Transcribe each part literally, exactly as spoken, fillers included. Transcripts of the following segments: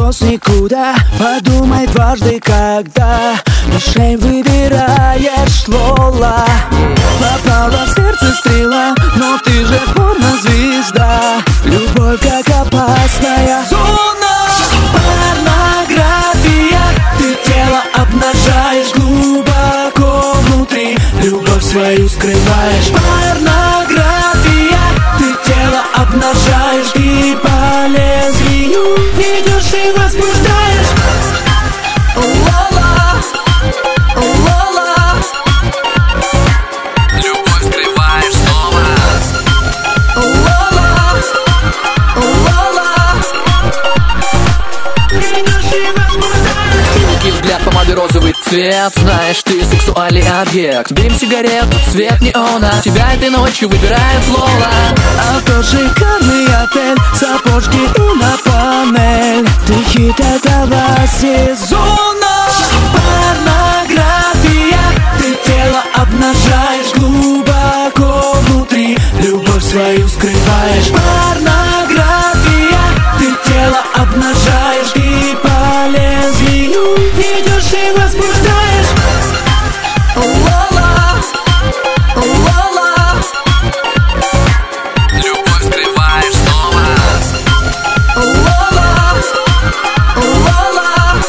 вопрос никуда. Подумай дважды, когда мишень выбираешь, Лола. Попала в сердце стрела, но ты же порнозвезда. Любовь как опасная зона. Порнография, ты тело обнажаешь глубоко внутри. Любовь свою скрываешь. Порнография, ты тело обнажаешь и по лезвию ведешь и возбуждаешь. Лола, Лола. Любовь скрываешь снова. Лола, Лола. Ведешь и возбуждаешь. Тонкий взгляд, помады розовый цвет. Знаешь, ты сексуальный объект. Дым сигарету, свет неона. Тебя этой ночью выбирает Лола. Авто, шикарный отель, сапожки и на панель. Ты хит этого сезона. Порнография, ты тело обнажаешь глубоко внутри. Любовь свою скрываешь. Порнография, ты тело обнажаешь и по лезвию ведешь и возбуждаешь. Лола, Лола. Любовь скрываешь снова. Лола, Лола.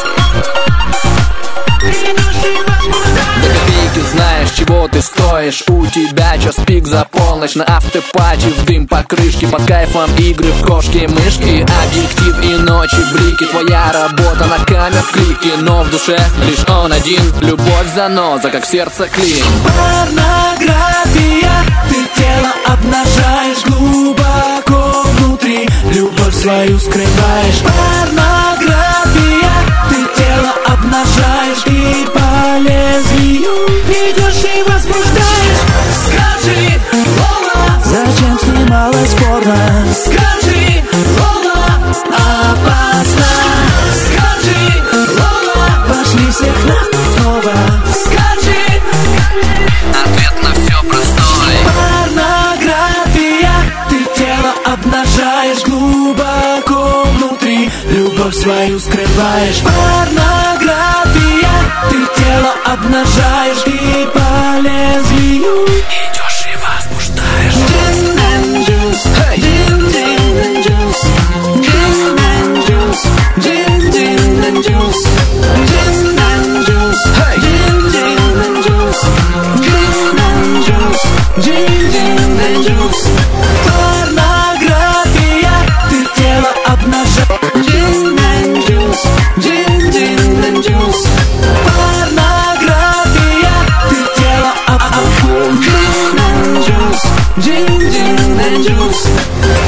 До копейки знаешь, чего ты стоишь. У тебя час пик за полночь. На автопати в дым по крышке. Под кайфом игры в кошки-мышки. Объектив и ночи блики. Твоя работа на камер клики. Но в душе лишь он один. Любовь заноза, как в сердце клин. Порнография, ты тело обнажаешь глубоко внутри. Любовь свою скрываешь. Порнография, ты тело обнажаешь и по лезвию ведешь и возбуждаешь. Скажи, Лола, зачем снималась порно? Скажи, Лола, опасно. Скажи, Лола, пошли всех на снова. Скажи. Ответ на все простой. Порнография, ты тело обнажаешь глубоко внутри. Любовь свою скрываешь. Порнография, ты тело обнажаешь и по лезвию идешь и возбуждаешь. Gin and juice, gin, gin and juice, gin and juice, gin, gin and juice, gin and juice, gin, gin and juice, gin and juice, gin, gin and juice. Порнография, ты тело обнажаешь. Gin and juice, gin, gin and juice. Порнография, ты тело обнажаешь. Gin and juice, gin, gin and juice.